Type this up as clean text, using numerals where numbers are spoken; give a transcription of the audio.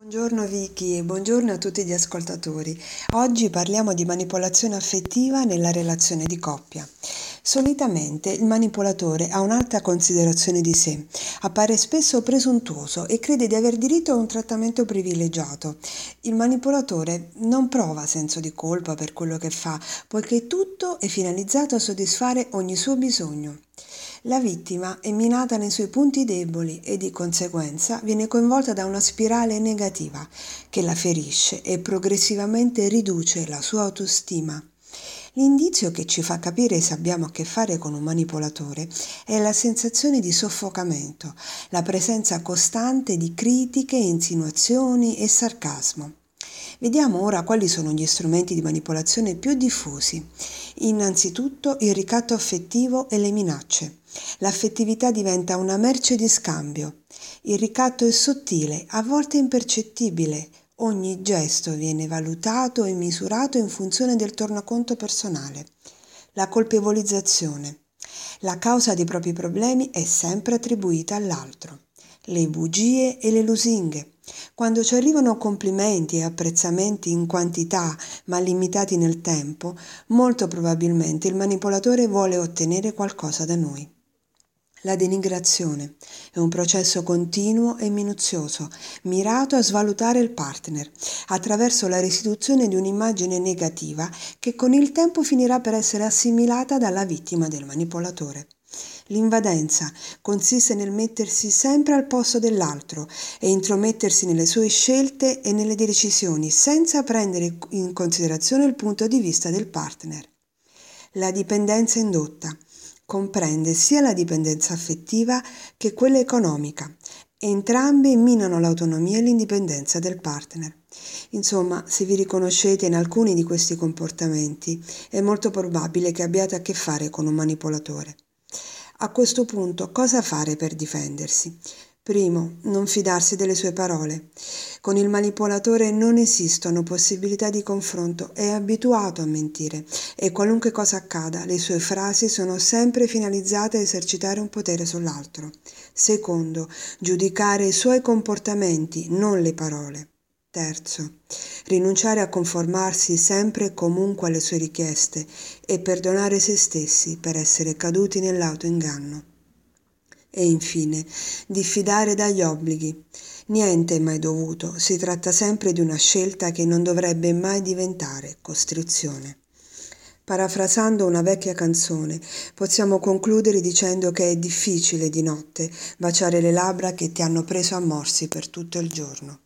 Buongiorno Vicky e buongiorno a tutti gli ascoltatori. Oggi parliamo di manipolazione affettiva nella relazione di coppia. Solitamente il manipolatore ha un'alta considerazione di sé, appare spesso presuntuoso e crede di aver diritto a un trattamento privilegiato. Il manipolatore non prova senso di colpa per quello che fa, poiché tutto è finalizzato a soddisfare ogni suo bisogno. La vittima è minata nei suoi punti deboli e di conseguenza viene coinvolta da una spirale negativa che la ferisce e progressivamente riduce la sua autostima. L'indizio che ci fa capire se abbiamo a che fare con un manipolatore è la sensazione di soffocamento, la presenza costante di critiche, insinuazioni e sarcasmo. Vediamo ora quali sono gli strumenti di manipolazione più diffusi. Innanzitutto il ricatto affettivo e le minacce. L'affettività diventa una merce di scambio. Il ricatto è sottile, a volte impercettibile. Ogni gesto viene valutato e misurato in funzione del tornaconto personale. La colpevolizzazione. La causa dei propri problemi è sempre attribuita all'altro. Le bugie e le lusinghe. Quando ci arrivano complimenti e apprezzamenti in quantità ma limitati nel tempo, molto probabilmente il manipolatore vuole ottenere qualcosa da noi. La denigrazione è un processo continuo e minuzioso, mirato a svalutare il partner, attraverso la restituzione di un'immagine negativa che con il tempo finirà per essere assimilata dalla vittima del manipolatore. L'invadenza consiste nel mettersi sempre al posto dell'altro e intromettersi nelle sue scelte e nelle decisioni senza prendere in considerazione il punto di vista del partner. La dipendenza indotta comprende sia la dipendenza affettiva che quella economica. Entrambe minano l'autonomia e l'indipendenza del partner. Insomma, se vi riconoscete in alcuni di questi comportamenti, è molto probabile che abbiate a che fare con un manipolatore. A questo punto, cosa fare per difendersi? Primo, non fidarsi delle sue parole. Con il manipolatore non esistono possibilità di confronto, è abituato a mentire e qualunque cosa accada, le sue frasi sono sempre finalizzate a esercitare un potere sull'altro. Secondo, giudicare i suoi comportamenti, non le parole. Terzo, rinunciare a conformarsi sempre e comunque alle sue richieste e perdonare se stessi per essere caduti nell'autoinganno. E infine, diffidare dagli obblighi. Niente è mai dovuto, si tratta sempre di una scelta che non dovrebbe mai diventare costrizione. Parafrasando una vecchia canzone, possiamo concludere dicendo che è difficile di notte baciare le labbra che ti hanno preso a morsi per tutto il giorno.